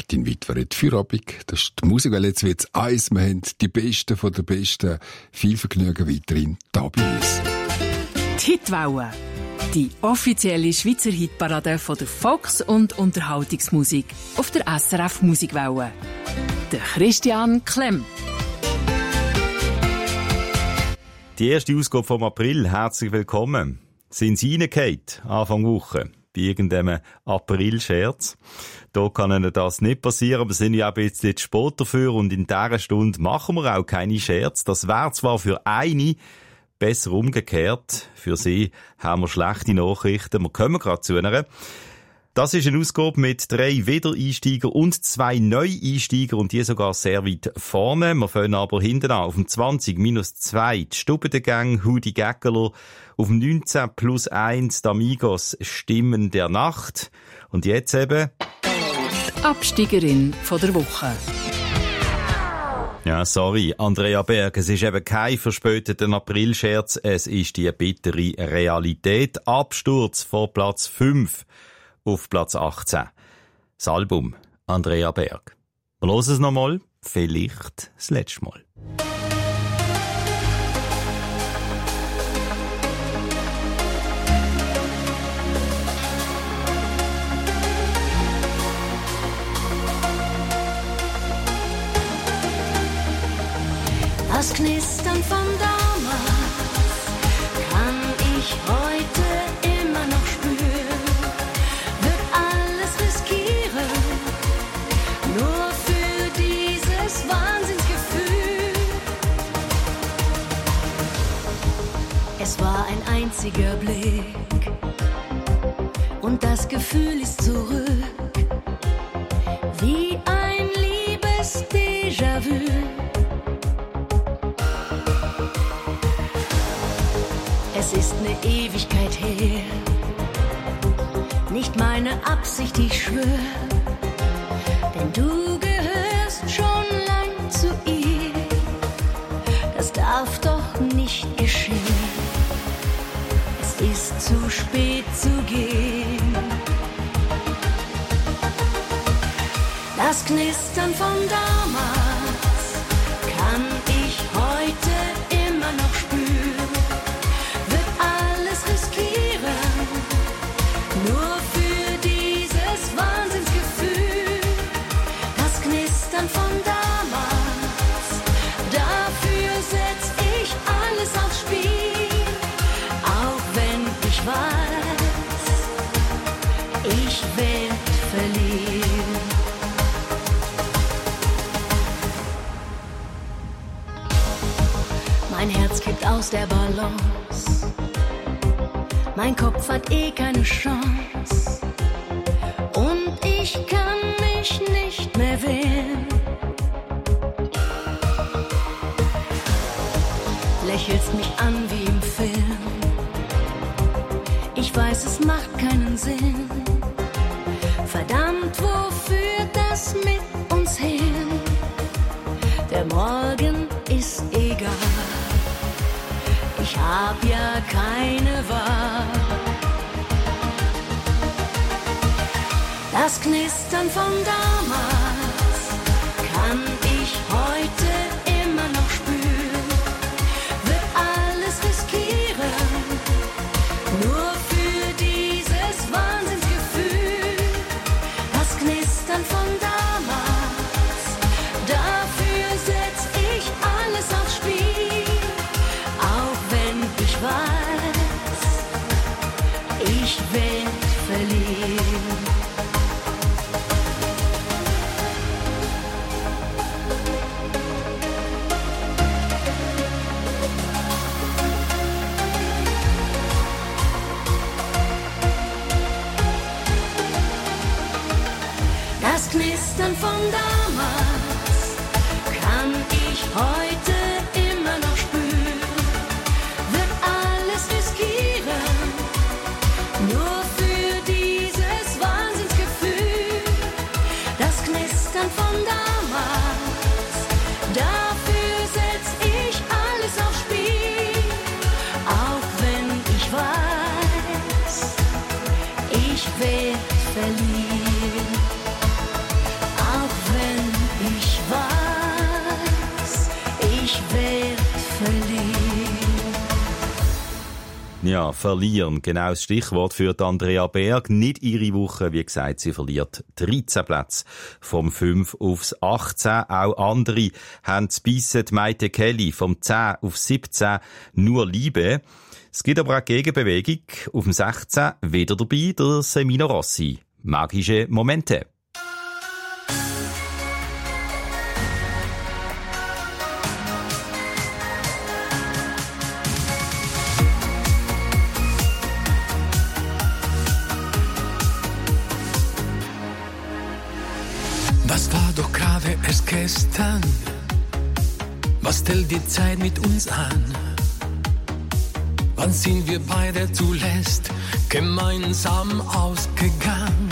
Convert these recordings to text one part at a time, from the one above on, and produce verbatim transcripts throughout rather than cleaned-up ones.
Martin Wittwert. Feierabend, das ist die Musikwelle, jetzt wird's eins. Wir haben die Besten von der Besten. Viel Vergnügen weiterhin da bei uns. Die Hitwelle, die offizielle Schweizer Hitparade von der Volks- und Unterhaltungsmusik auf der S R F Musikwelle. Der Christian Klemm. Die erste Ausgabe vom April, herzlich willkommen. Sind Sie reingehauen, Anfang Woche, bei irgendeinem April-Scherz? Da kann Ihnen das nicht passieren, aber sind ja auch ein bisschen spät dafür und in dieser Stunde machen wir auch keine Scherz. Das wäre zwar für eine besser umgekehrt, für Sie haben wir schlechte Nachrichten, wir kommen gerade zu einer. Das ist eine Ausgabe mit drei Wiedereinsteiger und zwei Neueinsteiger und die sogar sehr weit vorne. Wir fangen aber hinten an. Auf dem zwanzig minus zwei die Stube der Gang, Hudi Gäckeler. Auf dem neunzehn plus eins die Amigos Stimmen der Nacht. Und jetzt eben die Absteigerin von der Woche. Ja, sorry, Andrea Berg, es ist eben kein verspäteter Aprilscherz, es ist die bittere Realität. Absturz vor Platz fünf. Auf Platz achtzehn. Das Album Andrea Berg. Wir hören es nochmal, vielleicht das letzte Mal. Das Knistern von damals kann ich heute immer noch spüren. Wird alles riskieren, nur für dieses Wahnsinnsgefühl. Es war ein einziger Blick und das Gefühl ist zurück, wie ein liebes Déjà-vu. Es ist eine Ewigkeit her, nicht meine Absicht, ich schwör, denn du gehörst schon lang zu ihr, das darf doch nicht geschehen, es ist zu spät zu gehen. Das Knistern von damals kann ich heute immer noch spüren. Nur für dieses Wahnsinnsgefühl, das Knistern von damals, dafür setz ich alles aufs Spiel, auch wenn ich weiß, ich werd verlieren. Mein Herz kippt aus der Balance. Mein Kopf hat eh keine Chance und ich kann mich nicht mehr wehren. Lächelst mich an wie im Film. Ich weiß, es macht keinen Sinn. Verdammt, wo führt das mit uns hin? Der Morgen ist egal. Ich hab ja keine Wahl. Das Knistern von damals kann ich heute immer noch spüren. Wird alles riskieren, nur für dieses Wahnsinnsgefühl. Das Knistern von damals, dafür setz ich alles aufs Spiel. Auch wenn ich weiß, ich werd verlieren. Das Knistern von damals kann ich heute immer noch spüren. Wird alles riskieren, nur für dieses Wahnsinnsgefühl. Das Knistern von damals, dafür setz ich alles aufs Spiel. Auch wenn ich weiß, ich werd verlieren. Auch Ja, verlieren. Genau das Stichwort für Andrea Berg. Nicht ihre Woche. Wie gesagt, sie verliert dreizehn Plätze. Vom fünf aufs achtzehn. Auch andere haben es bissen. Maite Kelly vom zehn auf siebzehn. Nur Liebe. Es gibt aber auch Gegenbewegung. Auf dem sechzehn wieder dabei der Semino Rossi. Magische Momente. Was war doch gerade erst gestern? Was stellt die Zeit mit uns an? Wann sind wir beide zuletzt gemeinsam ausgegangen?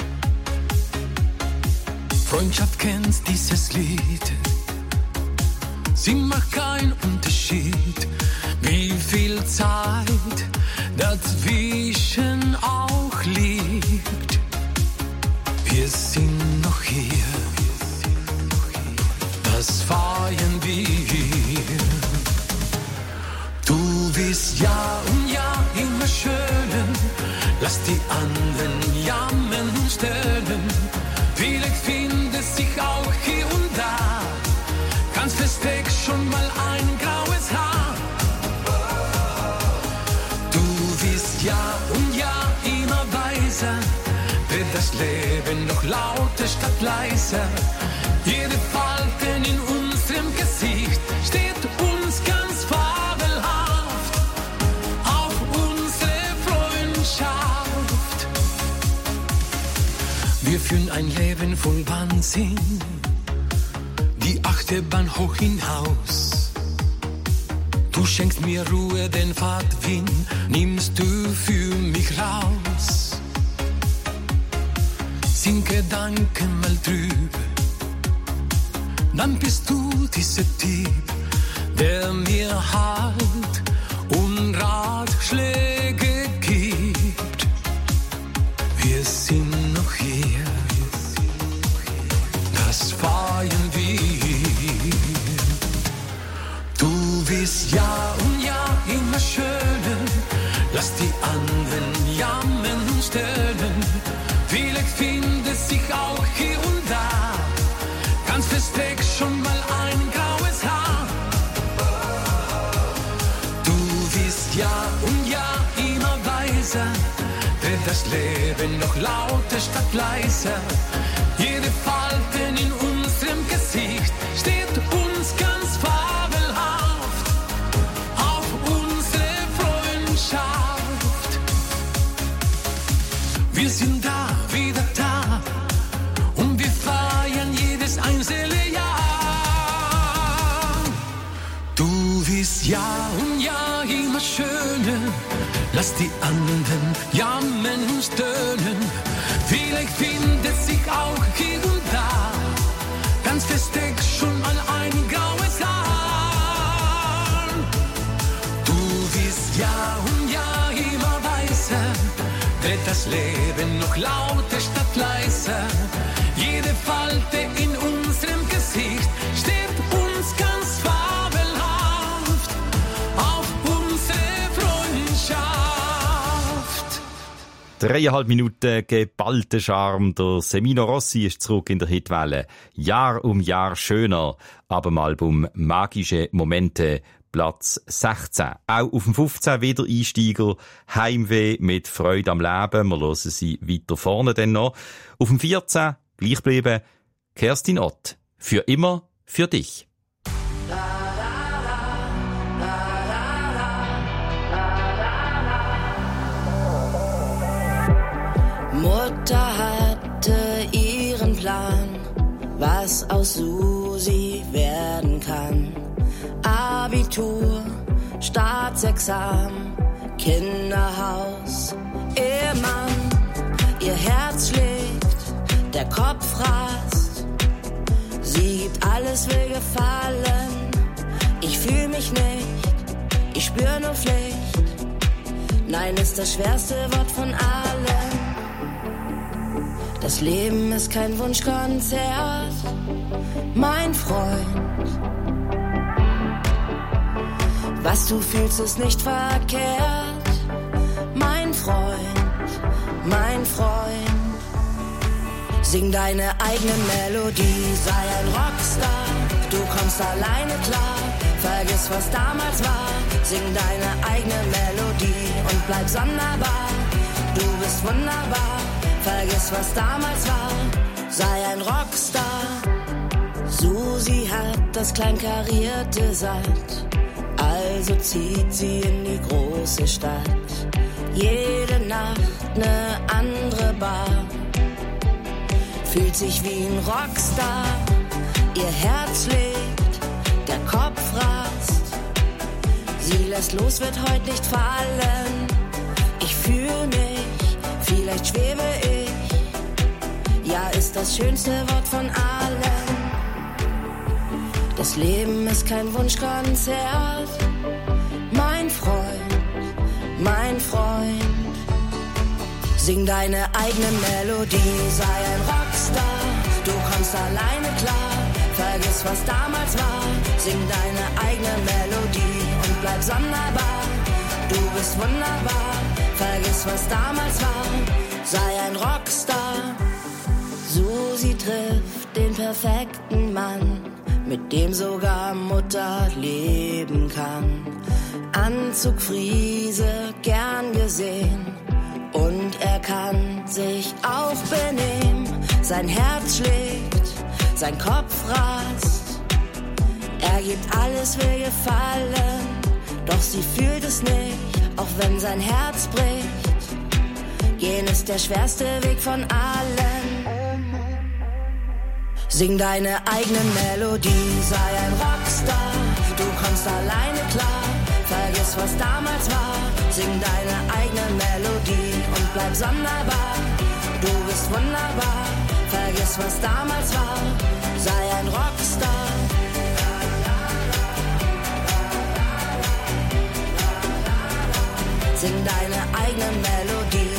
Freundschaft kennt dieses Lied. Sie macht keinen Unterschied, wie viel Zeit dazwischen auch liegt. Wir sind noch hier, das feiern wir. Du bist Jahr um Jahr immer schöner, lass die anderen jammern und stöhnen. Vielleicht findet sich auch hier und da ganz versteckt schon mal ein graues Haar. Du bist Jahr um Jahr immer weiser, wird das Leben noch lauter statt leiser. Jede Falte in unserem Gesicht steht uns ganz fabelhaft auf unsere Freundschaft. Wir führen ein Leben voll Wahnsinn, die Achterbahn hoch hinaus. Du schenkst mir Ruhe, den Fahrtwind nimmst du für mich raus. Sind Gedanken mal trüb, dann bist du dieser Typ, der mir Halt und Ratschläge gibt. Wir sind noch hier, das feiern wir. Du bist Jahr um Jahr immer schöner, lass die anderen jammern und stöhnen. Vielleicht findet sich auch hier und da ganz versteckt schon mal ein graues Haar. Du bist Jahr um Jahr immer weiser, wird das Leben noch lauter statt leiser. Jede Falte in unserem Gesicht steht uns ganz fabelhaft auf unsere Freundschaft. Wir sind da, wieder da, und wir feiern jedes einzelne Jahr. Du bist Jahr um Jahr immer schöner, lass die anderen jammern und stöhnen. Vielleicht findet sich auch hier und da ganz versteckt schon mal ein graues Haar. Du bist Jahr um Jahr immer weiser, wird das Leben noch lauter statt leiser. Jede Falte in unserem Gesicht steht uns ganz fabelhaft auf unsere Freundschaft. Dreieinhalb Minuten geballter Charme. Der Semino Rossi ist zurück in der Hitwelle. Jahr um Jahr schöner. Ab dem Album Magische Momente. Platz sechzehn. Auch auf dem fünfzehn wieder Einsteiger. Heimweh mit Freude am Leben. Wir hören sie weiter vorne dann noch. Auf dem vierzehn, gleich bleiben, Kerstin Ott. Für immer, für dich. Mutter hatte ihren Plan, was aus Susi werden kann. Abitur, Staatsexamen, Kinderhaus, Ehemann. Ihr Herz schlägt, der Kopf rast. Sie gibt alles, will gefallen. Ich fühl mich nicht, ich spür nur Pflicht. Nein ist das schwerste Wort von allen. Das Leben ist kein Wunschkonzert, mein Freund. Was du fühlst, ist nicht verkehrt. mein Freund. Sing deine eigene Melodie, sei ein Rockstar, du kommst alleine klar. Vergiss, was damals war, sing deine eigene Melodie und bleib sonderbar. Du bist wunderbar, vergiss, was damals war, sei ein Rockstar. Susi hat das kleinkarierte satt, also zieht sie in die große Stadt. Jede Nacht ne andere Bar, fühlt sich wie ein Rockstar. Ihr Herz schlägt, der Kopf rast. Sie lässt los, wird heute nicht fallen. Ich fühl mich, vielleicht schwebe ich. Ja, ist das schönste Wort von allen. Das Leben ist kein Wunschkonzert. Mein Freund, mein Freund. Sing deine eigene Melodie, sei ein Rockstar. Du kommst alleine klar. Vergiss, was damals war. Sing deine eigene Melodie und bleib sonderbar. Du bist wunderbar. Vergiss, was damals war. Sei ein Rockstar. Susi trifft den perfekten Mann, mit dem sogar Mutter leben kann. Anzug, Friese, gern gesehen. Und er kann sich auch benehmen. Sein Herz schlägt, sein Kopf rast. Er gibt alles, will gefallen. Doch sie fühlt es nicht, auch wenn sein Herz bricht. Gehen ist der schwerste Weg von allen. Sing deine eigene Melodie, sei ein Rockstar. Du kommst alleine klar. Vergiss, was damals war. Sing deine eigene Melodie und bleib sonderbar. Du bist wunderbar. Vergiss, was damals war. Sei ein Rockstar. Sing deine eigene Melodie.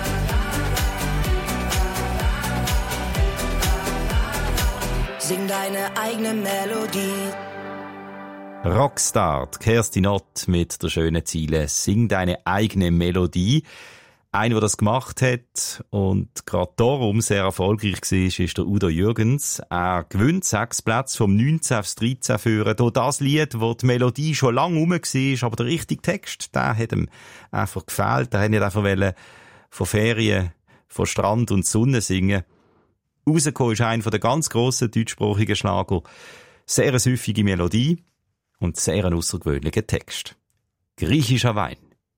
Sing deine eigene Melodie. Rockstar, Kerstin Ott mit der schönen Ziele «Sing deine eigene Melodie». Einer, der das gemacht hat und gerade darum sehr erfolgreich war, ist der Udo Jürgens. Er gewinnt sechs Plätze vom neunzehn aufs dreizehn führen. Durch das Lied, wo die Melodie schon lange rum war, aber der richtige Text, der hat ihm einfach gefehlt. Er hat nicht einfach wollen von Ferien, von Strand und Sonne singen. Rausgekommen ist einer der ganz grossen deutschsprachigen Schlager. Sehr eine süffige Melodie und sehr ein außergewöhnlicher Text. Griechischer Wein.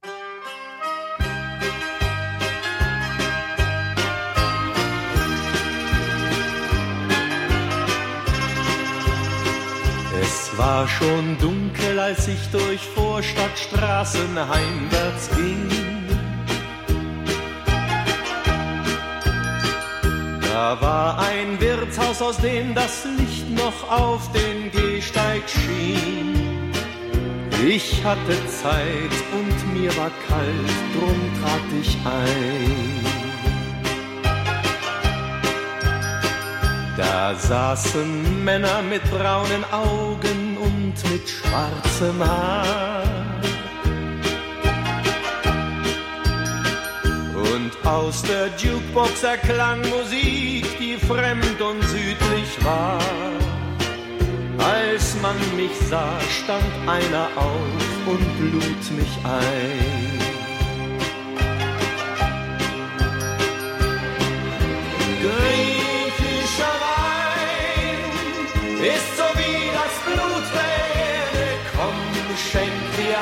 Es war schon dunkel, als ich durch Vorstadtstraßen heimwärts ging. Da war ein Wirtshaus, aus dem das Licht noch auf den Gehsteig schien. Ich hatte Zeit und mir war kalt, drum trat ich ein. Da saßen Männer mit braunen Augen und mit schwarzem Haar. Und aus der Jukebox erklang Musik, die fremd und südlich war. Als man mich sah, stand einer auf und lud mich ein. Griechischer Wein ist so wie das Blut der Erde, komm, schenk dir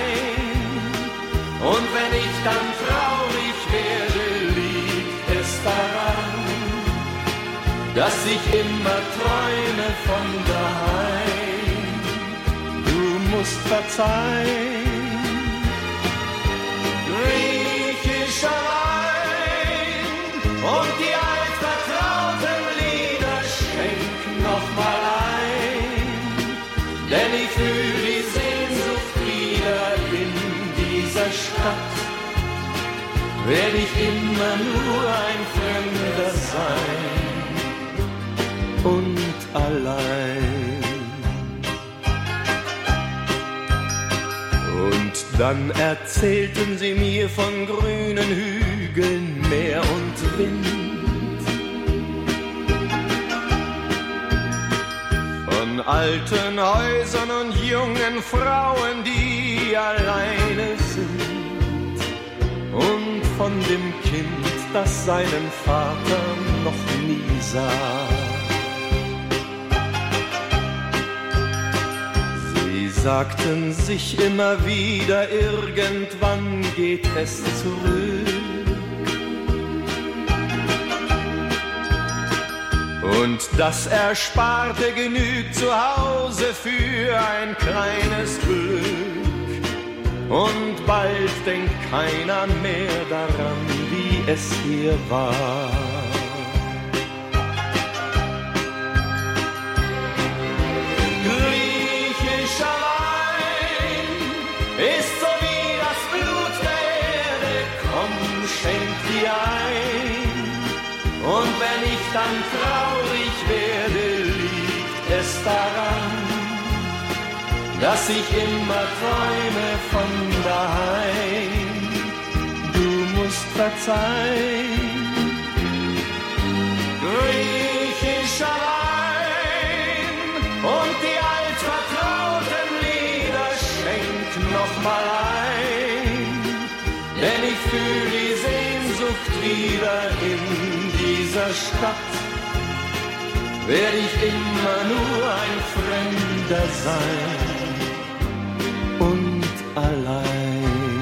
ein. Und wenn ich dann traurig werde, liegt es daran, dass ich immer träume von daheim. Du musst verzeihen. Griechischer Wein und die altvertrauten Lieder schenk noch mal ein, denn ich fühl die Sehnsucht wieder in dieser Stadt. Werd ich immer nur ein Fremder sein und allein. Und dann erzählten sie mir von grünen Hügeln Flügeln Meer und Wind. Von alten Häusern und jungen Frauen, die alleine sind, und von dem Kind, das seinen Vater noch nie sah. Sie sagten sich immer wieder, irgendwann geht es zurück. Und das Ersparte genügt zu Hause für ein kleines Glück. Und bald denkt keiner mehr daran, wie es hier war. Griechischer Wein ist so wie das Blut der Erde, komm, schenk dir ein. Und wenn ich dann traurig werde, liegt es daran, dass ich immer träume von daheim. Du musst verzeihen. Griechischer Wein und die altvertrauten Lieder schenk noch mal ein, denn ich fühl die Sehnsucht wieder in dieser Stadt. Werde ich immer nur ein Fremder sein und allein.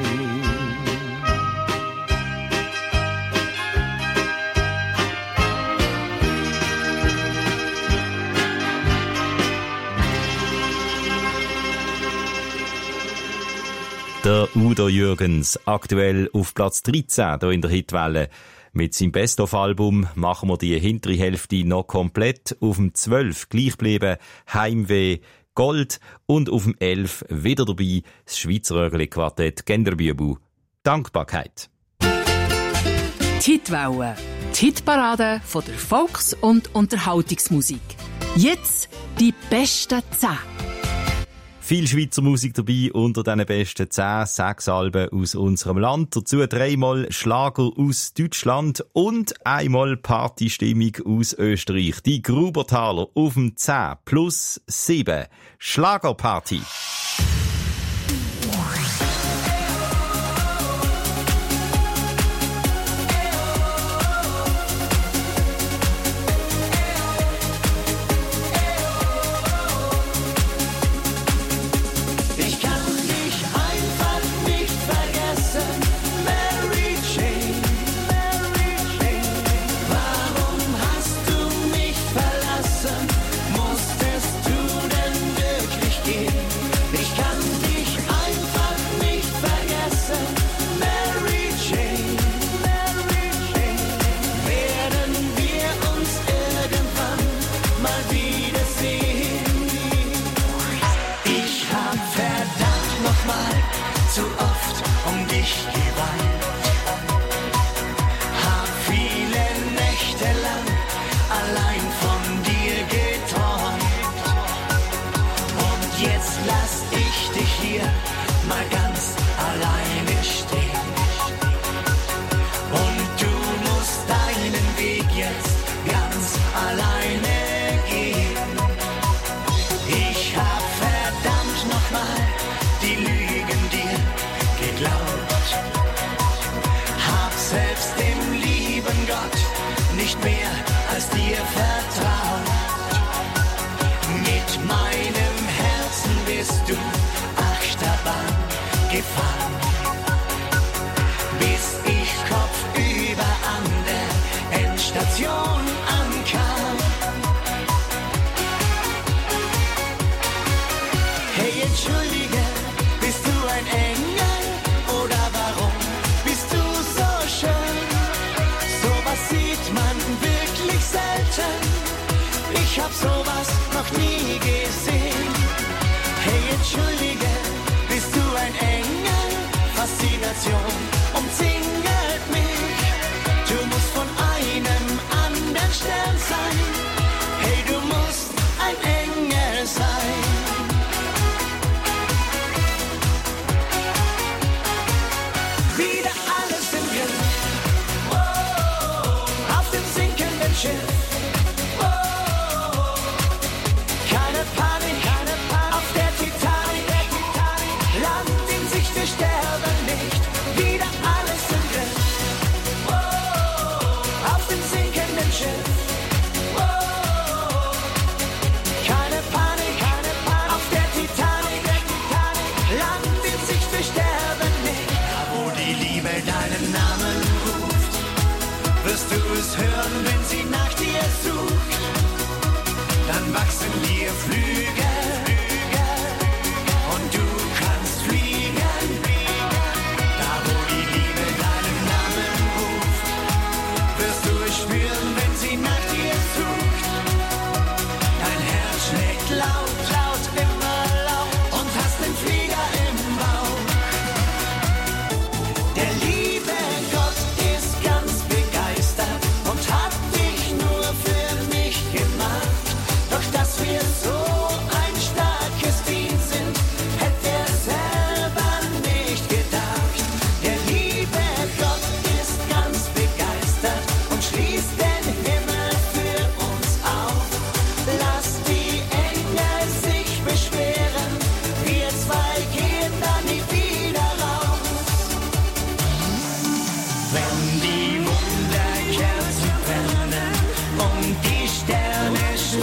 Der Udo Jürgens, aktuell auf Platz dreizehn hier in der Hitwelle. Mit seinem Best-of-Album machen wir die hintere Hälfte noch komplett. Auf dem zwölf gleich bleiben Heimweh, Gold und auf dem elf wieder dabei das Schweizer Rögli-Quartett Genderbübu. Dankbarkeit. Die Hitwelle. Die Hitparade von der Volks- und Unterhaltungsmusik. Jetzt die besten zehn. Viel Schweizer Musik dabei unter den besten zehn, sechs Alben aus unserem Land. Dazu dreimal Schlager aus Deutschland und einmal Partystimmung aus Österreich. Die Grubertaler auf dem zehn plus sieben. Schlagerparty. Ich hab sowas noch nie gesehen. Hey, entschuldige, bist du ein Engel? Faszination umzingelt mich. Du musst von einem anderen Stern sein. Hey, du musst ein Engel sein. Wieder alles im Griff,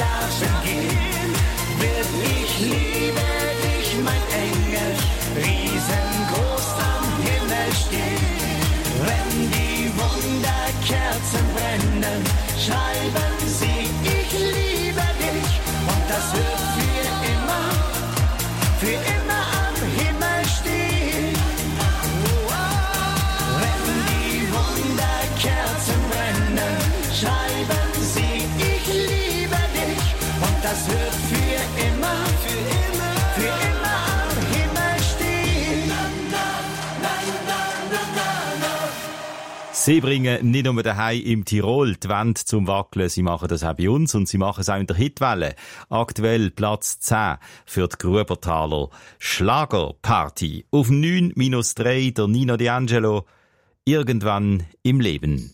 schlafen gehen, wird ich liebe dich, mein Engel, riesengroß am Himmel stehen. Wenn die Wunderkerzen brennen, schreiben sie, ich liebe dich, und das wird für immer, für immer am Himmel stehen. Wenn die Wunderkerzen brennen, schreiben sie, ich liebe dich, und das wird für immer, für immer, für immer am Himmel stehen. Na, na, na, na, na, na, na. Sie bringen nicht nur daheim im Tirol die Wände zum Wackeln, sie machen das auch bei uns und sie machen es auch in der Hitwelle. Aktuell Platz zehn für die Grubertaler Schlagerparty. Auf neun minus drei der Nino D'Angelo, irgendwann im Leben.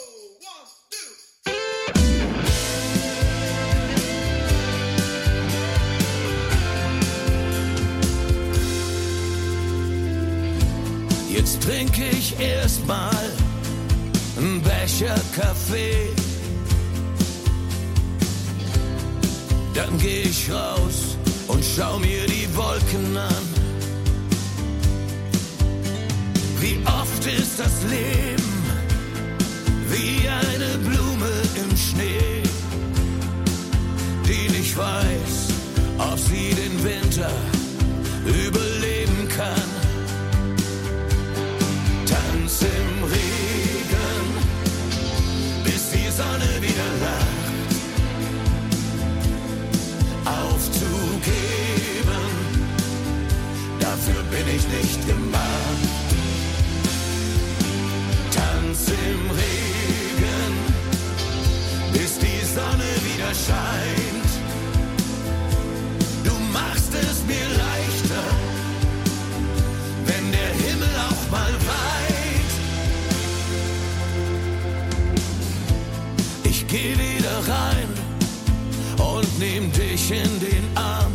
Jetzt trinke ich erstmal ein Becher Kaffee. Dann geh ich raus und schau mir die Wolken an. Wie oft ist das Leben wie eine Blume im Schnee, die nicht weiß, ob sie den Winter überleben kann. Tanz im Regen, bis die Sonne wieder lacht. Aufzugeben, dafür bin ich nicht gemacht. Tanz im Regen, bis die Sonne wieder scheint. Du machst es mir leichter, wenn der Himmel auch mal weint. Ich geh wieder rein und nehm dich in den Arm.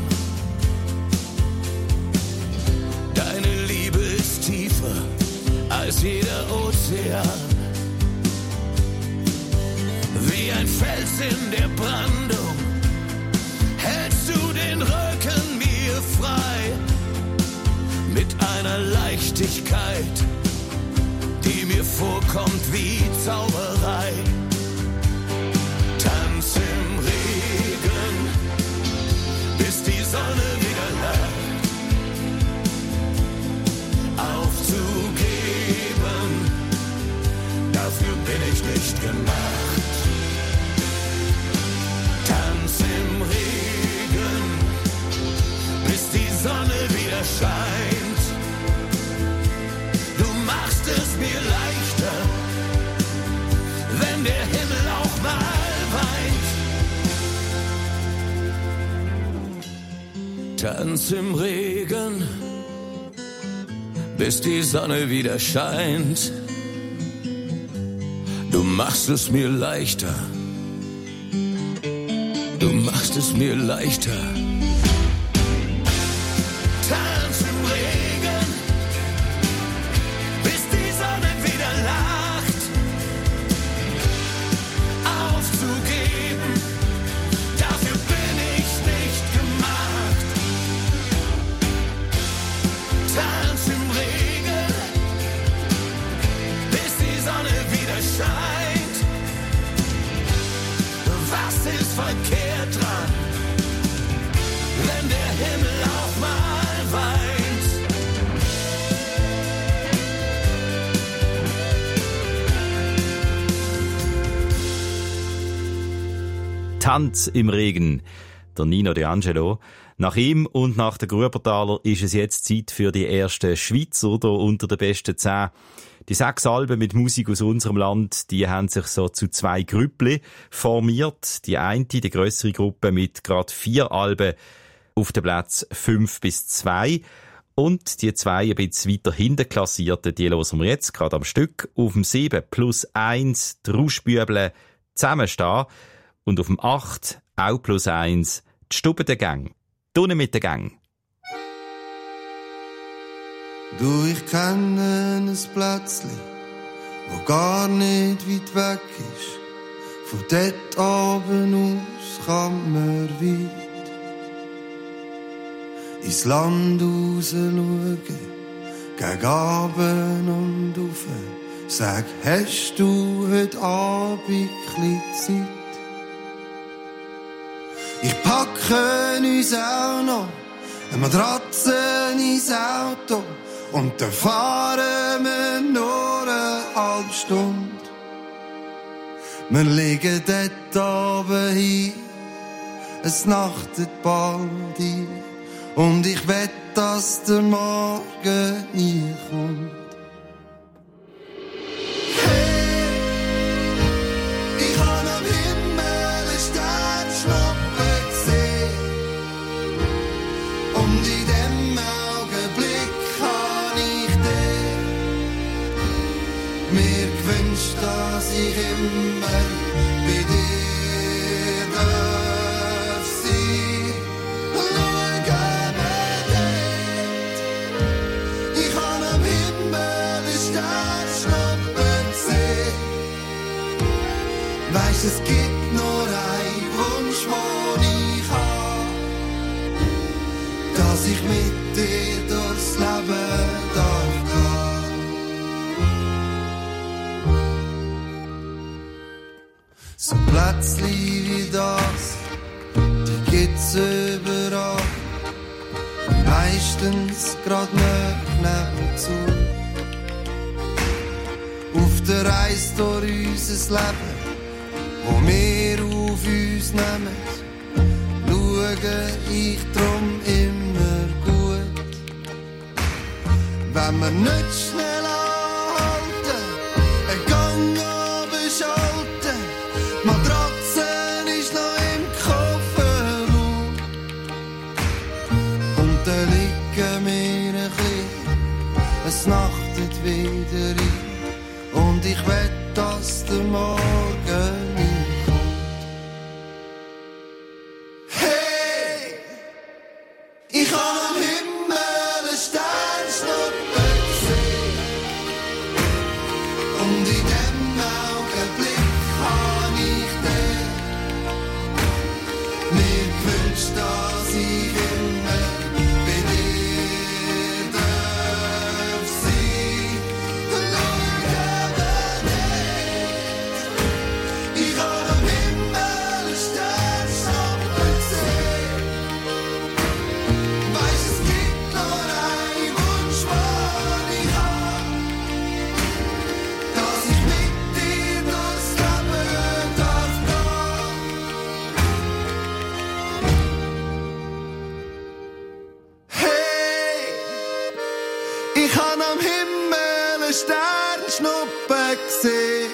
Deine Liebe ist tiefer als jeder Ozean. Wie ein Fels in der Brandung hältst du den Rücken mir frei. Mit einer Leichtigkeit, die mir vorkommt wie Zauberei. Tanz im Regen, bis die Sonne wieder lacht. Aufzugeben, dafür bin ich nicht gemacht. Tanz im Regen, bis die Sonne wieder scheint. Du machst es mir leichter, wenn der Himmel auch mal weint. Tanz im Regen, bis die Sonne wieder scheint. Du machst es mir leichter. Du machst es mir leichter. Tanz im Regen, bis die Sonne wieder lacht. Aufzugeben, dafür bin ich nicht gemacht. Tanz im Regen, bis die Sonne wieder scheint. Was ist verkehrt dran, wenn der Himmel auch mal weint? Tanz im Regen, der Nino D'Angelo. Nach ihm und nach den Grubertaler ist es jetzt Zeit für die ersten Schweizer hier unter den besten zehn. Die sechs Alben mit Musik aus unserem Land, die haben sich so zu zwei Grüppli formiert. Die eine, die grössere Gruppe mit gerade vier Alben auf den Plätzen fünf bis zwei. Und die zwei ein bisschen weiter hinten klassierten, die hören wir jetzt gerade am Stück. Auf dem sieben plus eins, die Rauschbüble zusammenstehen. Und auf dem acht, auch plus eins, die Stube der Gang. Tunne mit der Gang. Du, ich kenne ein Plätzli, wo gar nicht weit weg ist Von dort oben aus kann man weit ins Land raus schauen, gegen Abend und rauf. Sag, hast du heute Abend chli Zeit? Ich packe uns auch noch eine Matratze ins Auto und dann fahren wir nur eine halbe Stunde. Wir liegen dort oben hin, es nachtet bald ein und ich wett, dass der Morgen nie kommt. Dass ich immer bei dir darf sein. Schau mir dort, ich kann am Himmel einen Sternschnuppen sehen. Weisst, es gibt nur einen Wunsch, den ich habe, dass ich mit dir durchs Leben darf gehen. So Plätzchen wie das, die gibt's überall. Meistens grad nicht nebenzu. Auf der Reise durch unser Leben, wo wir auf uns nehmen, schaue ich drum immer gut. Wenn wir nicht schnell anhalten, ein Gang abschalten, Matratzen ist noch im Kofferraum. Und dann liegen wir ein bisschen, es nachtet wieder ein. Und ich wett, dass der Morgen nie kommt. Hey! Ich kann am Himmel einen Sternschnuppen sehen. Und in dem Augenblick kann ich dir mir gewünscht, dass ich immer bei dir darf sein. Schau mir dort, ich kann am Himmel einen Sternschnuppen sehen. Weisst, es gibt nur einen Wunsch, den ich habe, dass ich mit dir durchs Leben darf gehen. Hey, ich han am Himmel einen Sternschnuppen gesehen.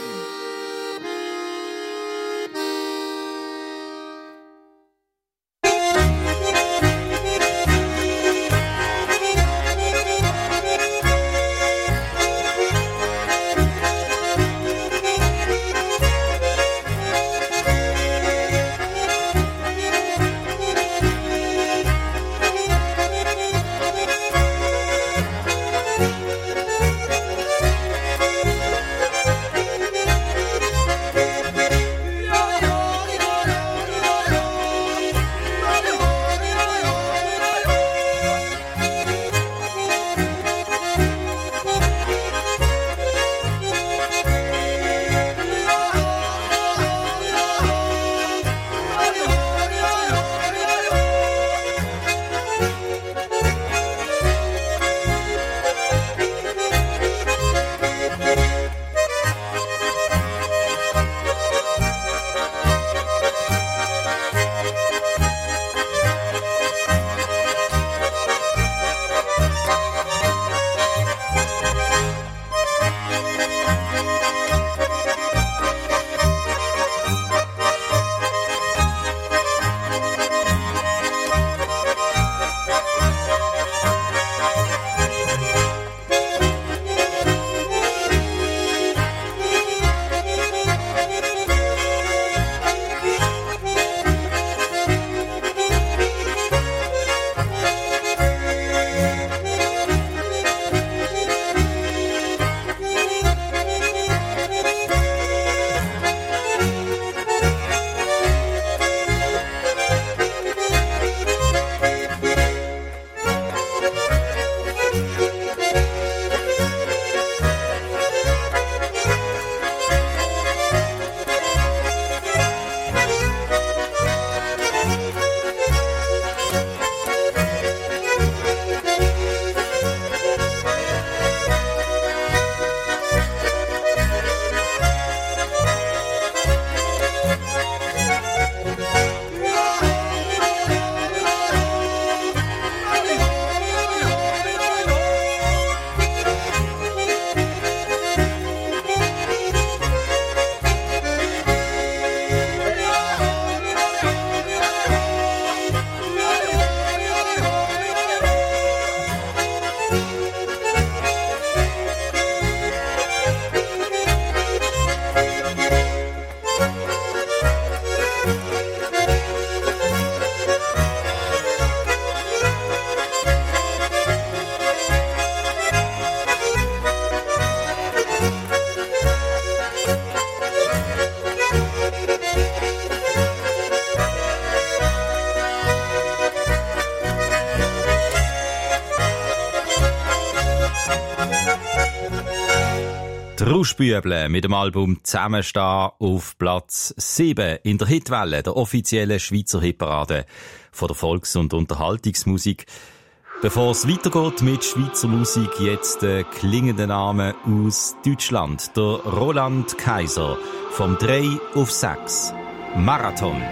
Ruschbüble mit dem Album «Zusammenstehen» auf Platz sieben in der Hitwelle, der offiziellen Schweizer Hitparade von der Volks- und Unterhaltungsmusik. Bevor es weitergeht mit Schweizer Musik, jetzt der klingende Name aus Deutschland, der Roland Kaiser vom drei auf sechs Marathon.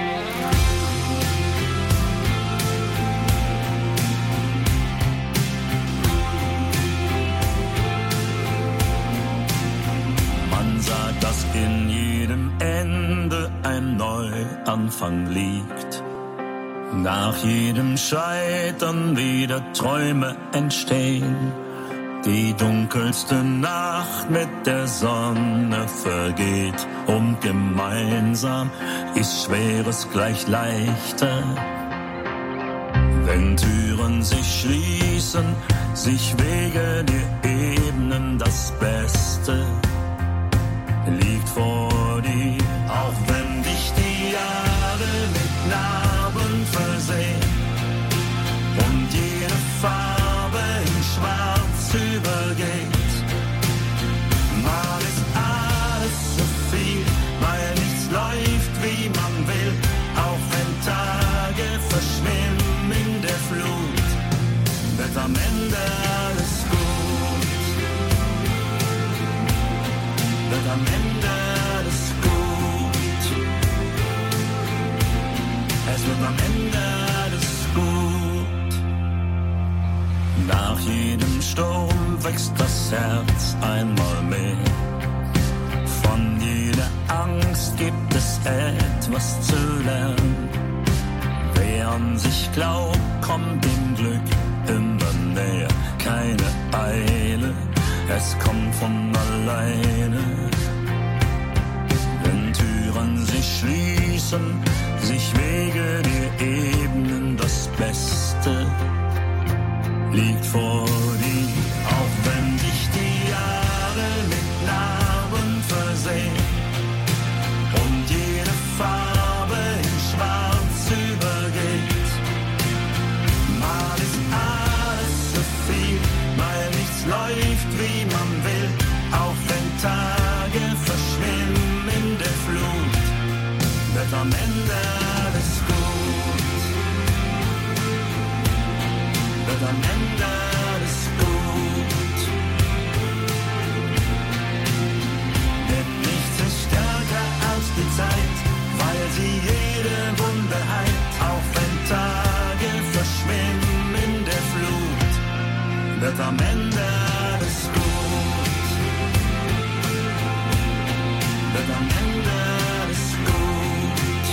Dass in jedem Ende ein Neuanfang liegt. Nach jedem Scheitern wieder Träume entstehen. Die dunkelste Nacht mit der Sonne vergeht. Und gemeinsam ist Schweres gleich leichter. Wenn Türen sich schließen, sich Wege dir ebnen, das Beste liegt vor dir, auch wenn dich die Jahre mit Narben versehen und jede Farbe in Schwarz übergeht. Mal ist alles so viel, weil nichts läuft, wie man will, auch wenn Tage verschwimmen in der Flut, wird am Ende alles gut. Wird am Ende alles gut. Es wird am Ende alles gut. Nach jedem Sturm wächst das Herz einmal mehr. Von jeder Angst gibt es etwas zu lernen. Wer an sich glaubt, kommt dem Glück immer näher. Keine Eile, es kommt von alleine. Wenn Türen sich schließen, sich Wege dir ebnen, das Beste liegt vor dir. Auch wenn dich die Jahre mit Narben versehen und jede Farbe in Schwarz übergeht. Mal ist alles so viel, weil nichts läuft, wie man will, auch wenn Tage verschwimmen in der Flut, wird am Ende alles gut, wird am Ende alles gut, denn nichts ist stärker als die Zeit, weil sie jede Wunde heilt, auch wenn Tage verschwimmen in der Flut, wird am Ende alles gut, wird am Ende alles gut,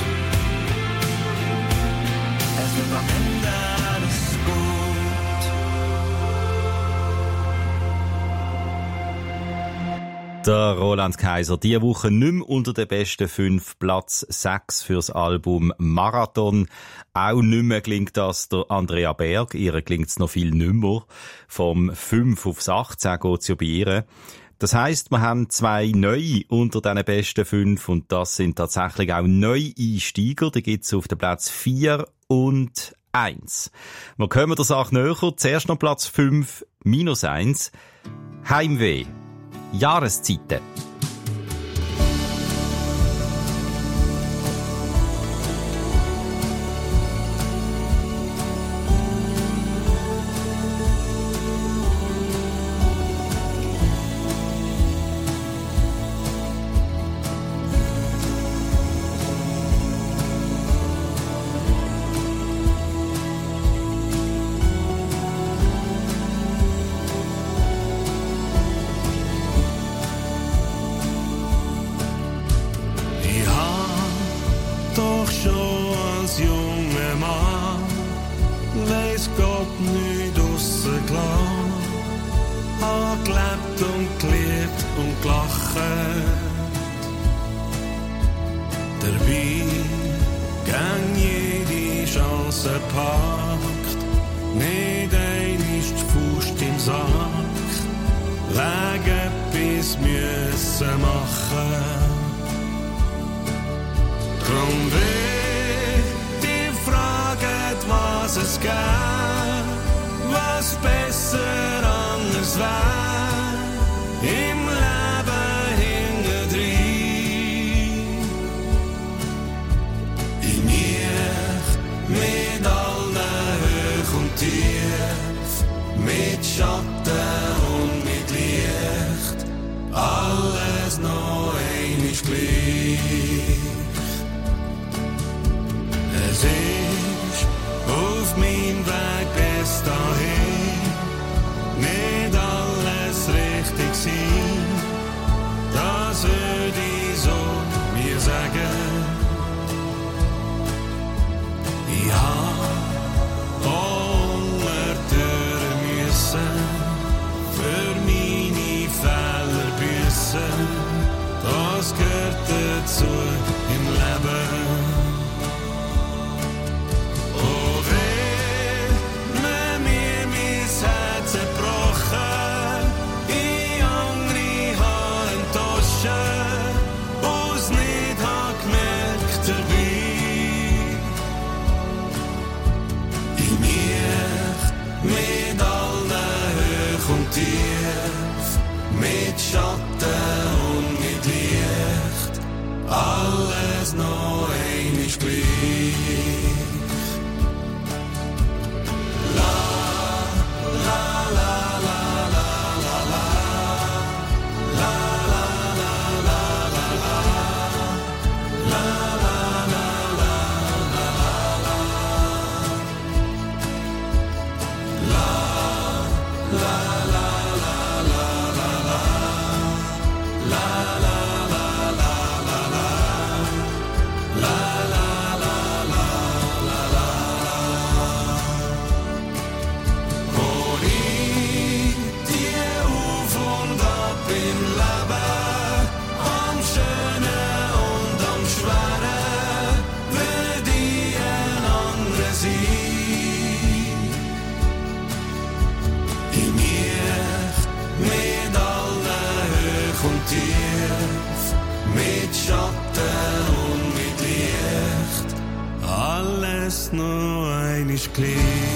es wird am Ende alles gut. Der Roland Kaiser, diese Woche nicht mehr unter den besten fünf, Platz sechs fürs Album Marathon. Auch nicht mehr gelingt das der Andrea Berg, ihr gelingt es noch viel nicht mehr. Vom fünf aufs achtzehn geht es ja bei ihr. Das heisst, wir haben zwei neue unter diesen besten fünf und das sind tatsächlich auch neue Einsteiger. Die gibt es auf den Platz vier und eins. Wir kommen der Sache näher. Zuerst noch Platz fünf, minus eins. Heimweh. Jahreszeiten. Was besser anders wär im Leben Schatten und mit Licht, alles noch einmal gleich. Alles nur einig gleich.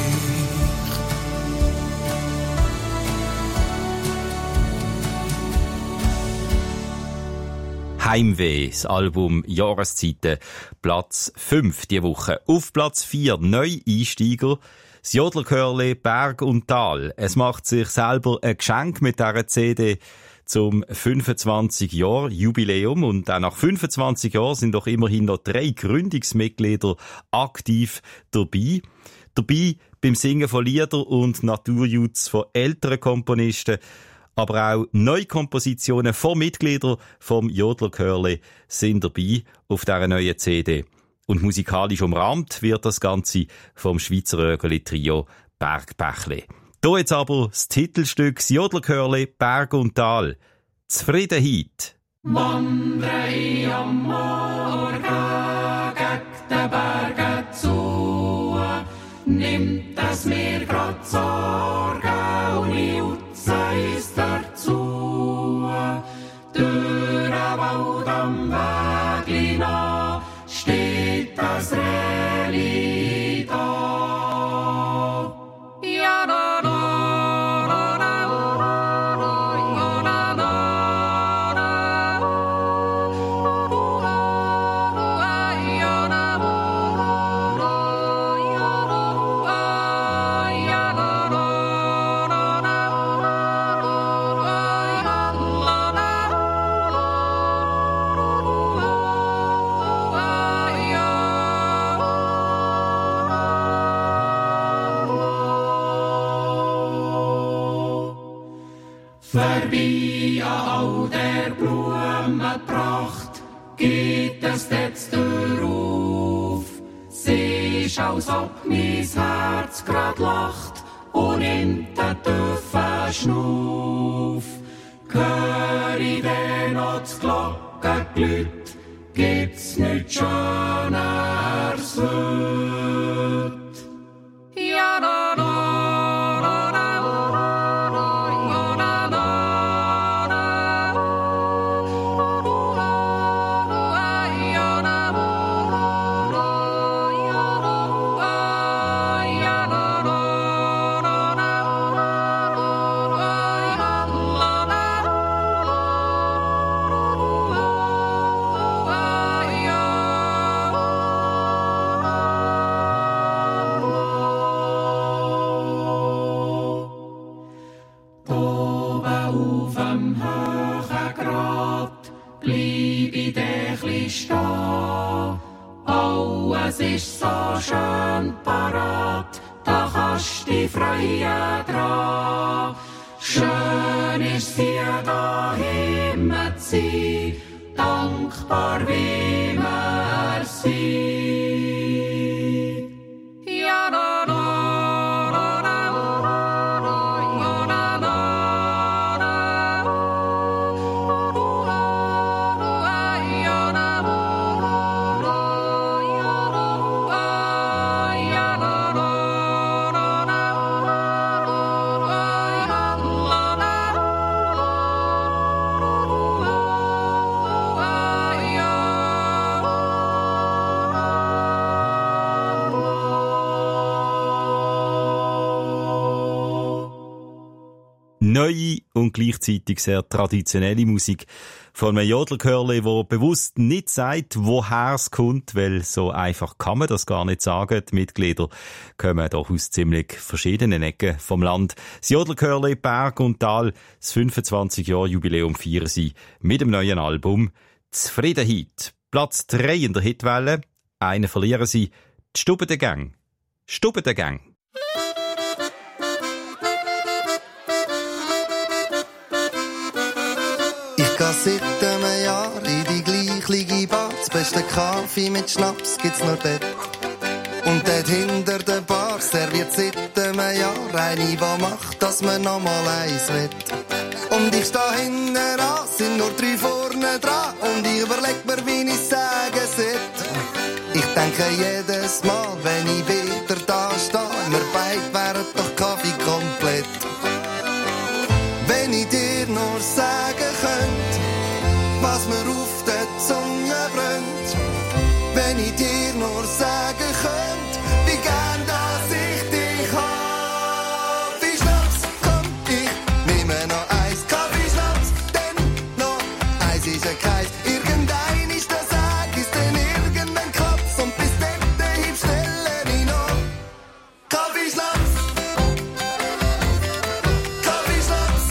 Heimweh, das Album Jahreszeiten, Platz fünf die Woche. Auf Platz vier Neueinsteiger, das Jodlerchörli Berg und Tal. Es macht sich selber ein Geschenk mit dieser C D zum fünfundzwanzig Jahr Jubiläum, und auch nach fünfundzwanzig Jahren sind doch immerhin noch drei Gründungsmitglieder aktiv dabei. Dabei beim Singen von Lieder und Naturjutz von älteren Komponisten, aber auch Neukompositionen von Mitgliedern vom Jodlerchörli sind dabei auf dieser neuen C D. Und musikalisch umrahmt wird das Ganze vom Schweizer Rögeli-Trio Bergbächli. Hier jetzt aber das Titelstück das Jodlerchörli Berg und Tal. Zufriedenheit. Wandere ich am Morgen gegen den Bergen zu, nimmt es mir grad Sorgen und ich utze es dazu. Durch den Wald am Weg nach steht das Reli da. Ja, da, da. Vorbei an all der Blumenpracht geht es jetzt darauf. Sie ist, als ob mein Herz grad lacht und nimmt den tiefen Schnuff. Hör ich denn noch das Glockengeläut, gibt's nichts Schöneres heute. Ja, da, da. Es ist so schön parat, da kannst dich freuen dran. Schön ist hier daheim zu sein, dankbar wie wir sind. Ja, da, da. neue und gleichzeitig sehr traditionelle Musik von einem Jodelchörli, der bewusst nicht sagt, woher es kommt, weil so einfach kann man das gar nicht sagen. Die Mitglieder kommen doch aus ziemlich verschiedenen Ecken vom Land. Das Jodelchörli Berg und Tal, das fünfundzwanzig Jahre Jubiläum feiern sie mit dem neuen Album «Zufriedenheit». Platz drei in der Hitwelle, einen verlieren sie, die Stube der Gang. Stube der Gang. Ich gehe seit einem Jahr in die gleiche Bar. Das beste Kaffee mit Schnaps gibt's nur dort. Und dort hinter der Bar serviert seit einem Jahr eine, die macht, dass man noch mal eins will. Und ich steh hinten an, sind nur drei vorne dran. Und ich überleg mir, wie ich sagen sollte. Ich denke jedes Mal, wenn ich wieder da stehe, wir beide wären doch Kaffee komplett. Wenn ich dir nur sagen könnte, was mir auf der Zunge brennt. Wenn ich dir nur sagen könnte, wie gern dass ich dich hab. Wie Schnaps, komm, ich nehme noch eins Kaffeeschnaps, denn noch eins ist ein Kreis. Irgendein ist der Sag, ist denn irgendein Kopf und bis dann heb stelle ich noch Kaffeeschnaps. Kaffeeschnaps.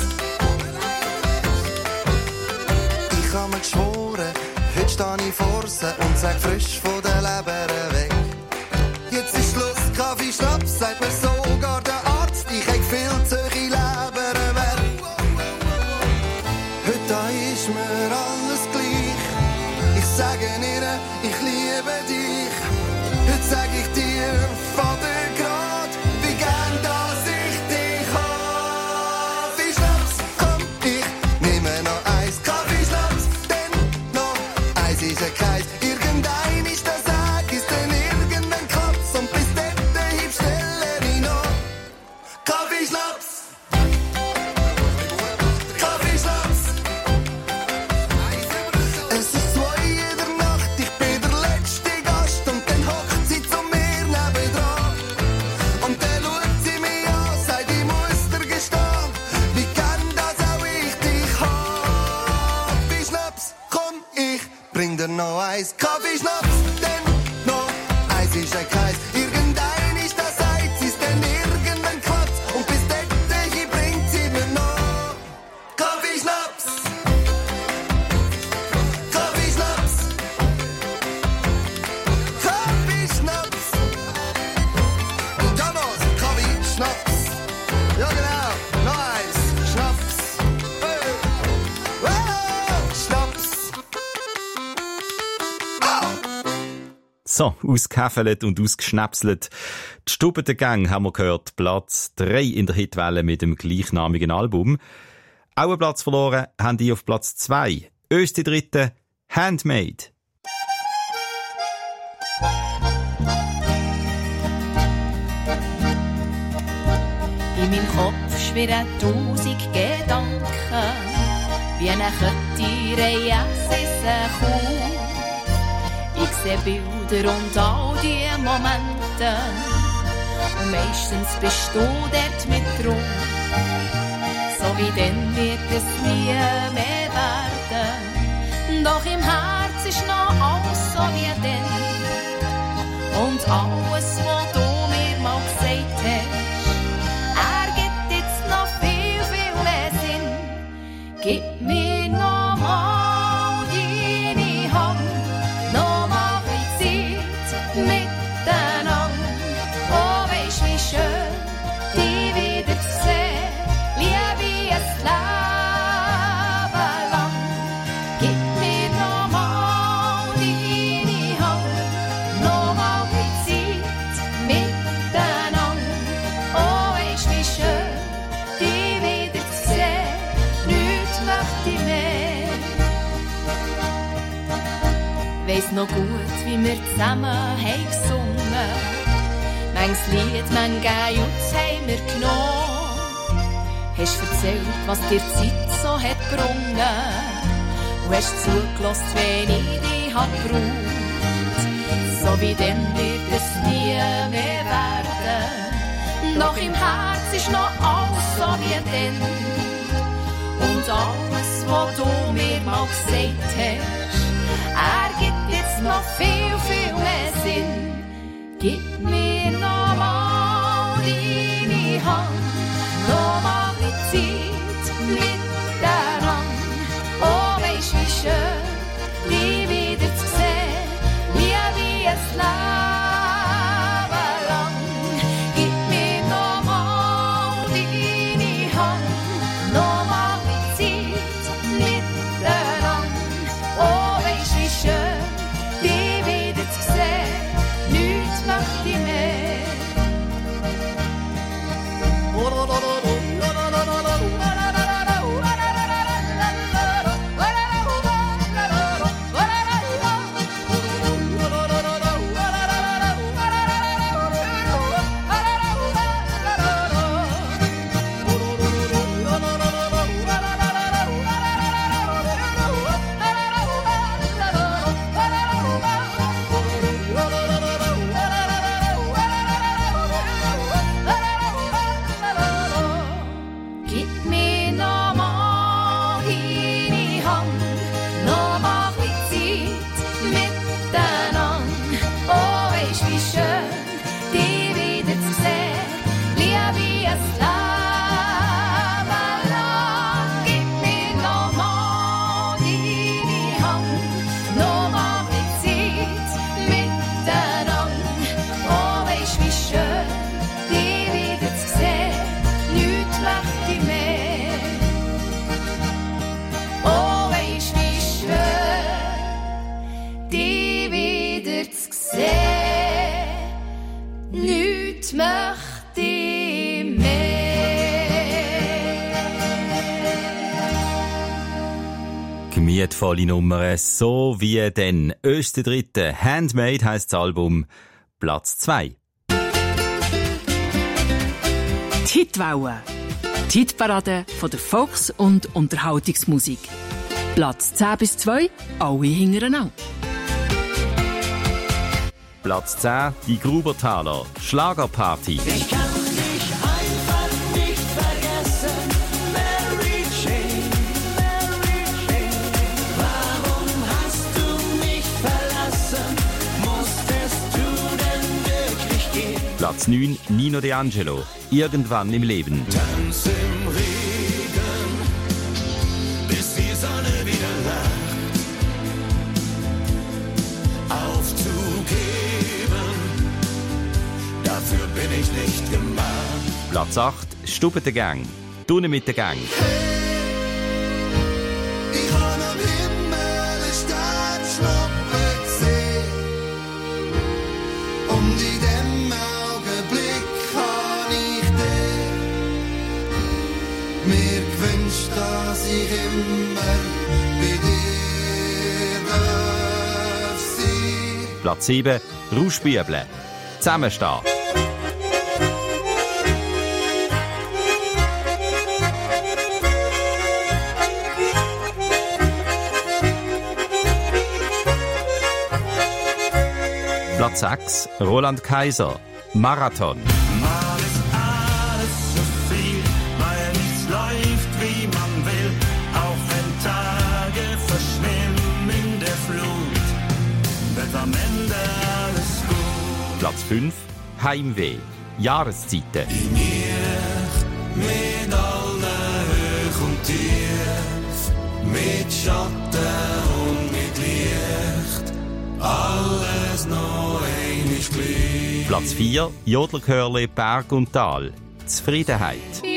Ich hab mir geschworen, heute steh ich vor sie und sag frisch von der Leber weg. Jetzt ist Schluss, Kaffee, Schnaps, sagt mir sogar der Arzt. Ich hätt viel zu hohe Leberwert. Heute ist mir alles gleich. Ich sage ihr, ich liebe dich. Heute sag ich dir, Vater grad, wie gern dass ich dich hab. Wie Schnaps, komm, ich nehme noch eins Kaffee, Schnaps, denn noch eins ist ein Kreis. Irgendein ist der Sag, ist denn irgendein Kopf und bis dann heb stelle ich noch Kaffeeschnaps. Kaffeeschnaps. Es ist zwei in der Nacht, ich bin der letzte Gast und dann hockt sie zu mir nebendran. Und dann schaut sie mich an, sagt, ich muss dir gestehen, wie gern dass auch ich dich hab. Wie Schnaps, komm, ich bring dir noch eins Kaffeeschnaps, denn noch eins ist ein Kreis. Irgendein ist das Eins, ist denn irgendein Quatsch und bis dann bringt sie mir noch Kaffeeschnaps. Kaffeeschnaps. Kaffeeschnaps. Und dann noch Kaffeeschnaps. Ja genau, noch eins, Schnaps. Hey. Wow, Schnaps. So, ausgehäfelt und ausgeschnäpselt. Die Stube der Gang haben wir gehört, Platz drei in der Hitwelle mit dem gleichnamigen Album. Auch einen Platz verloren haben die auf Platz zwei. Öste dritte, Handmade. In meinem Kopf schwirren tausend Gedanken, wie eine Kette Kuh. Ich sehe Bilder und all die Momente, und meistens bist du dort mit drum. So wie dann wird es nie mehr werden, doch im Herz ist noch alles so wie dann. Und alles, was du mir mal gesagt hast, ergibt jetzt noch viel, viel mehr Sinn. Gib mir noch mal deine Hand, noch mal viel Zeit miteinander. Oh, weisst wie schön, dich wieder zu sehen, liebe es Leben lang. Gib mir noch mal deine Hand, noch mal viel Zeit miteinander. Oh, weisst wie schön, dich wieder zu sehen, nichts möchte ich mehr. Weiss noch gut, wie wir zusammen haben gesungen. Manches Lied, manche Jutz haben wir genommen. Hast erzählt, was dir die Zeit so hat gebrungen. Und hast zugelassen, wenn ich dich hab gebraucht. So wie dann wird es nie mehr werden. Doch im Herz ist noch alles so wie dann. alles, was du mir mal gesagt hast. Er gibt jetzt noch viel, viel mehr Sinn. Gib mir noch mal deine Hand, noch mal die Zeit miteinander. Oh, weisst wie schön, dich wieder zu sehen, wie wie ein Leben lang. Gib mir noch mal deine Hand, noch mal die Zeit miteinander. Oh, weisst wie schön, dich wieder zu sehen, nichts macht dich mehr. Gib mir noch mal deine Hand, noch mal die Zeit miteinander. Oh, weisst wie schön, dich wieder zu sehen, lieb wie ein Leben lang. Gib mir noch mal deine Hand, noch mal die Zeit miteinander. Oh, weisst wie schön, dich wieder zu sehen, nichts macht dich mehr. Oh, weisst wie schön, dich wieder zu sehen, nichts macht dich mehr. Gemietvolle Nummer, so wie denn. Öste dritte, Handmade heisst das Album, Platz zwei. Die Hitwelle. Die Hitparade von der Volks- und Unterhaltungsmusik. Platz zehn bis zwei, alle hintereinander. Platz zehn, die Grubertaler, Schlagerparty. Ich kann dich einfach nicht vergessen, Mary Jane, Mary Jane. Warum hast du mich verlassen? Musstest du denn wirklich gehen? Platz neun, Nino De Angelo, Irgendwann im Leben. Tanz im Regen, bis die Sonne wieder lacht. Aufzugeben, dafür bin ich nicht gemacht. Platz acht, Stube der Gang, Tunne mit der Gang. Ich kann am Himmel einen Sternschnuppen gesehen. Und in dem Augenblick habe ich dir mir gewünscht, dass ich immer bei dir darf sein. Platz sieben, Rauschbüble, Zusammenstehen. Platz sechs, Roland Kaiser, Marathon. Mal ist alles zu viel, weil nichts läuft, wie man will. Auch wenn Tage verschwimmen in der Flut, wird am Ende alles gut. Platz fünf, Heimweh, Jahreszeiten. Mit allen Höch und Tief, mit Schatten und mit Licht, alles noch einmal gleich. Platz vier, Jodlerchörli, Berg und Tal, Zufriedenheit.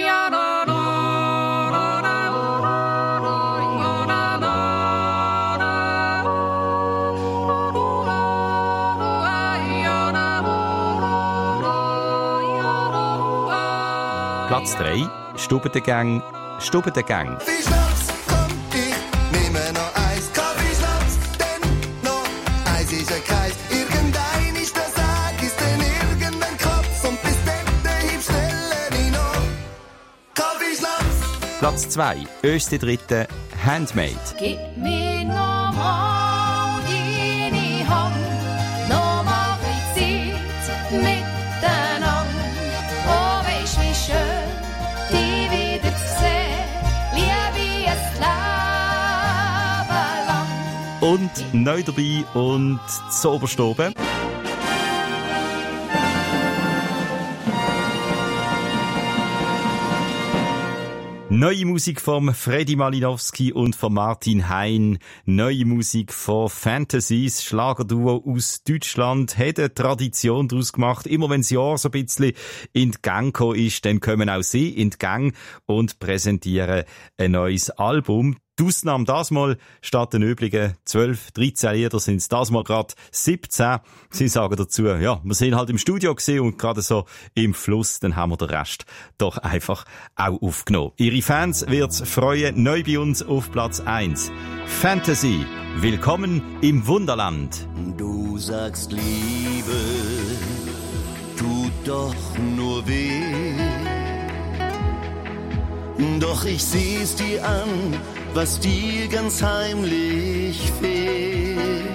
Platz drei, Stube der Gang, Stube der Gang. Kaffeeschnaps, komm, ich nehme noch eins. Kaffeeschnaps, denn noch eins ist ein Kreis. Irgendein ist der Sag, ist denn irgendein Kratz. Und bis dann, der Hieb stelle ich noch. Kaffeeschnaps. Platz zwei, Öste dritte, Handmade. Gib mir noch mal deine Hand, noch mal die Zeit miteinander. Oh, weisst wie schön, dich wieder zu sehen, lieb wie ein und neu dabei und zoberst oben. Neue Musik von Freddy Malinowski und von Martin Hein. Neue Musik von Fantasies, Schlagerduo aus Deutschland. Hat eine Tradition daraus gemacht. Immer wenn das Jahr so ein bisschen in die Gang gekommen ist, dann kommen auch sie in die Gang und präsentieren ein neues Album. Die Ausnahme das mal, statt den üblichen zwölf, dreizehn Lieder sind es das mal gerade siebzehn. Sie sagen dazu, ja, wir sind halt im Studio gesehen und gerade so im Fluss, dann haben wir den Rest doch einfach auch aufgenommen. Ihre Fans wird's freuen, neu bei uns auf Platz eins. Fantasy, willkommen im Wunderland. Du sagst, Liebe tut doch nur weh. Doch ich seh's dir an, was dir ganz heimlich fehlt.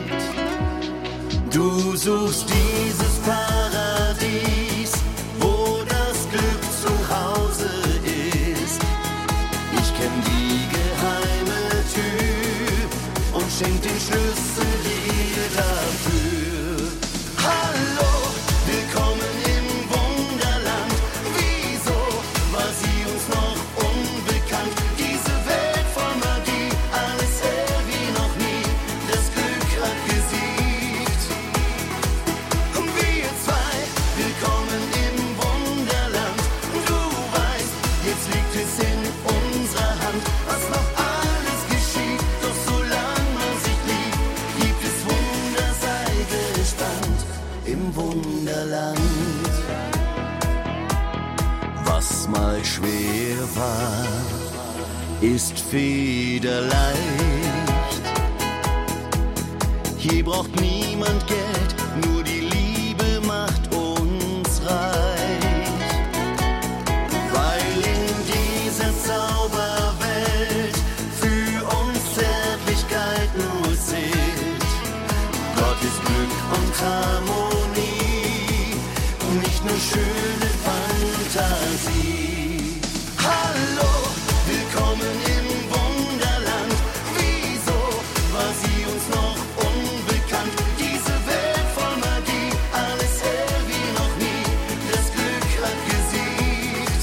Du suchst dieses Paradies, wo das Glück zu Hause ist. Ich kenn die geheime Tür und schenk den Schlüssel dir dafür. Hallo, willkommen im Wunderland. Wieso war sie uns noch unbekannt? Diese Welt voll Magie, alles hell wie noch nie. Das Glück hat gesiegt. Wir zwei, willkommen im Wunderland. Du weißt, jetzt liegt es in unserer Hand, was noch alles geschieht. Doch solange man sich liebt, gibt es Wunder, sei gespannt im Wunderland. Was mal schwer war, ist federleicht. Hier braucht niemand Geld, nur die Liebe macht uns reich. Weil in dieser Zauberwelt für uns Zärtlichkeit nur zählt. Gott ist Glück und Harmonie, nicht nur schöne Fantasie. Hallo, willkommen im Wunderland. Wieso war sie uns noch unbekannt? Diese Welt voll Magie, alles hell wie noch nie. Das Glück hat gesiegt.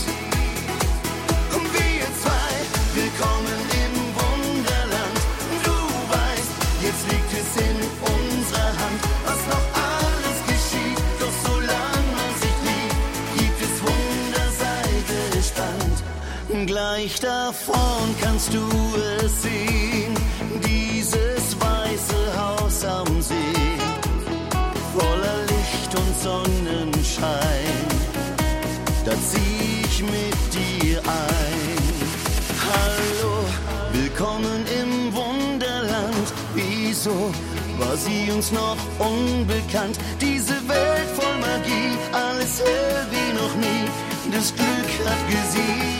Wir zwei, willkommen im Wunderland. Du weißt, jetzt liegt es in unserer Hand, was noch alles geschieht. Doch solange man sich liebt, gibt es Wunder, sei gespannt. Gleich da vorn kannst du es sehen, dieses weiße Haus am See, voller Licht und Sonnenschein. Da zieh ich mit dir ein. Hallo, willkommen im Wunderland. Wieso war sie uns noch unbekannt? Diese Welt voll Magie, alles hell wie noch nie. Das Glück hat gesiegt.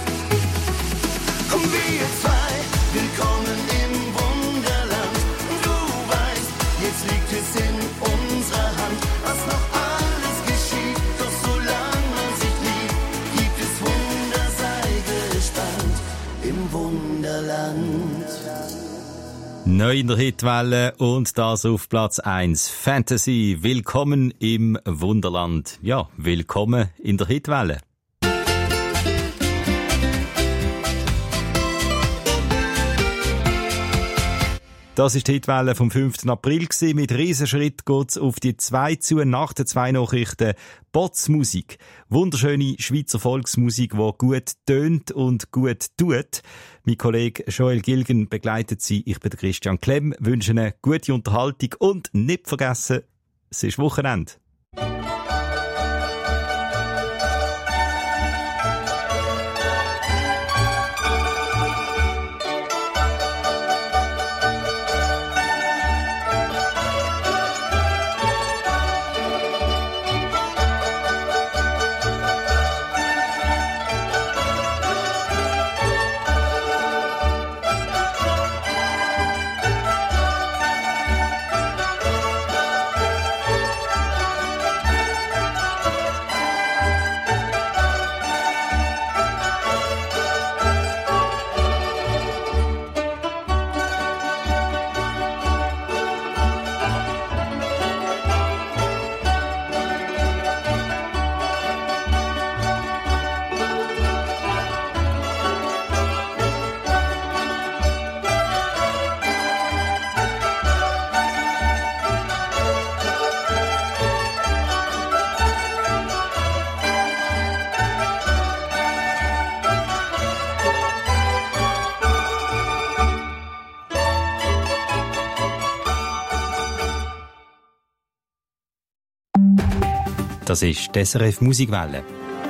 Wir zwei, willkommen im Wunderland. Du weißt, jetzt liegt es in unserer Hand, was noch alles geschieht. Doch solange man sich liebt, gibt es Wunder, sei gespannt im Wunderland. Neu in der Hitwelle und das auf Platz eins. Fantasy, willkommen im Wunderland. Ja, willkommen in der Hitwelle. Das ist die Hitwelle vom fünften April gewesen. Mit Riesenschritt geht's auf die zwei zu, nach den zwei Nachrichten. Botzmusik. Wunderschöne Schweizer Volksmusik, die gut tönt und gut tut. Mein Kollege Joel Gilgen begleitet sie. Ich bin der Christian Klemm, wünsche eine gute Unterhaltung und nicht vergessen, es ist Wochenende. Das ist die S R F Musikwelle.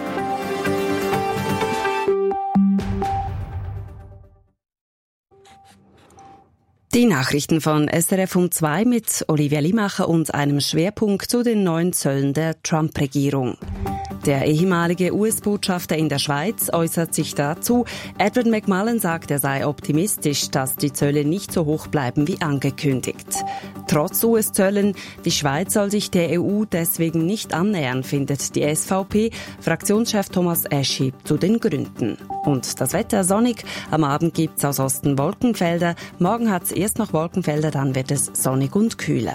Die Nachrichten von S R F um zwei mit Olivia Limacher und einem Schwerpunkt zu den neuen Zöllen der Trump-Regierung. Der ehemalige U S-Botschafter in der Schweiz äußert sich dazu. Edward McMullen sagt, er sei optimistisch, dass die Zölle nicht so hoch bleiben wie angekündigt. Trotz U S-Zöllen, die Schweiz soll sich der E U deswegen nicht annähern, findet die S V P. Fraktionschef Thomas Eschi zu den Gründen. Und das Wetter sonnig. Am Abend gibt's aus Osten Wolkenfelder. Morgen hat's erst noch Wolkenfelder, dann wird es sonnig und kühler.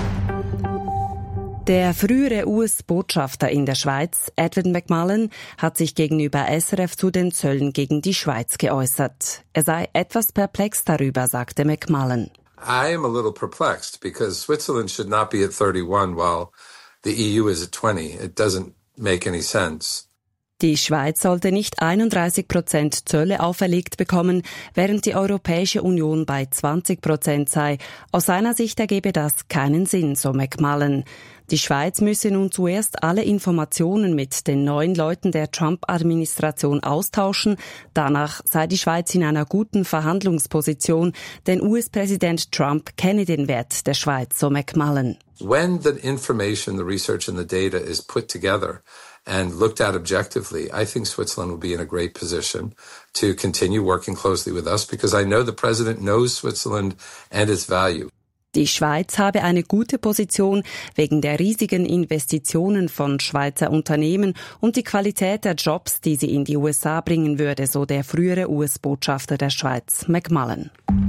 Der frühere U S-Botschafter in der Schweiz, Edward McMullen, hat sich gegenüber S R F zu den Zöllen gegen die Schweiz geäußert. Er sei etwas perplex darüber, sagte McMullen. I am a little perplexed because Switzerland should not be at thirty-one while the E U is at twenty. It doesn't make any sense. Die Schweiz sollte nicht einunddreißig Prozent Zölle auferlegt bekommen, während die Europäische Union bei zwanzig Prozent sei. Aus seiner Sicht ergebe das keinen Sinn, so McMullen. Die Schweiz müsse nun zuerst alle Informationen mit den neuen Leuten der Trump-Administration austauschen. Danach sei die Schweiz in einer guten Verhandlungsposition, denn U S-Präsident Trump kenne den Wert der Schweiz, so McMullen. When the information, the research and the data is put together and looked at objectively, I think Switzerland will be in a great position to continue working closely with us because I know the president knows Switzerland and its value. Die Schweiz habe eine gute Position wegen der riesigen Investitionen von Schweizer Unternehmen und die Qualität der Jobs, die sie in die U S A bringen würde, so der frühere U S-Botschafter der Schweiz, McMullen.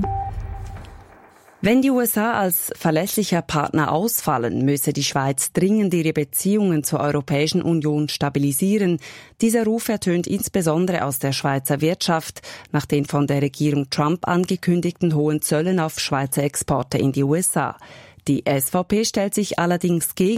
Wenn die U S A als verlässlicher Partner ausfallen, müsse die Schweiz dringend ihre Beziehungen zur Europäischen Union stabilisieren. Dieser Ruf ertönt insbesondere aus der Schweizer Wirtschaft nach den von der Regierung Trump angekündigten hohen Zöllen auf Schweizer Exporte in die U S A. Die S V P stellt sich allerdings gegen